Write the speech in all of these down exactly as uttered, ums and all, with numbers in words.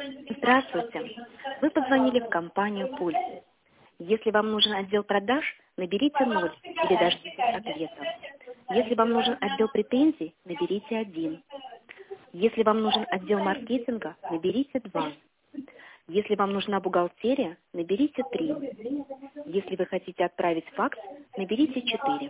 Здравствуйте. Вы позвонили в компанию «Пульс». Если вам нужен отдел продаж, наберите ноль или дождитесь ответа. Если вам нужен отдел претензий, наберите один. Если вам нужен отдел маркетинга, наберите два. Если вам нужна бухгалтерия, наберите три. Если вы хотите отправить факс, наберите четыре.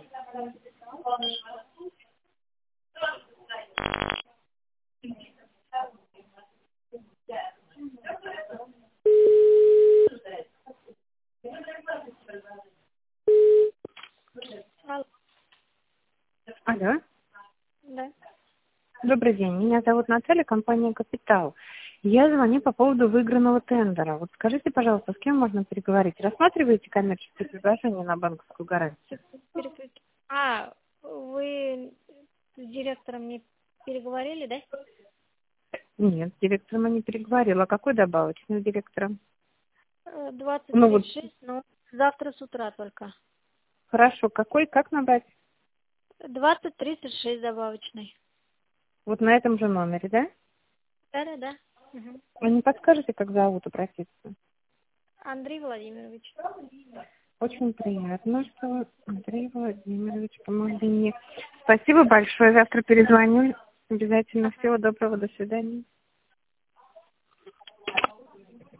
Алло, Алло. да. Добрый день. Меня зовут Наталья, компания «Капитал». Я звоню по поводу выигранного тендера. Вот скажите, пожалуйста, с кем можно переговорить? Рассматриваете коммерческие предложения на банковскую гарантию? Перепу- А, вы с директором не переговорили, да? Нет, с директором я не переговорила. А какой добавочный с директором? Э, двадцать Ну вот, тридцать шесть, но завтра с утра только. хорошо. Какой, как набрать? Двадцать тридцать шесть добавочный. Вот на этом же номере, да? Да-да-да. Мгм. Вы не подскажете, как зовут обратиться? Андрей Владимирович. Очень приятно, что Андрей Владимирович помогли мне. Спасибо большое. Завтра перезвоню. Обязательно. Ага. Всего доброго. До свидания.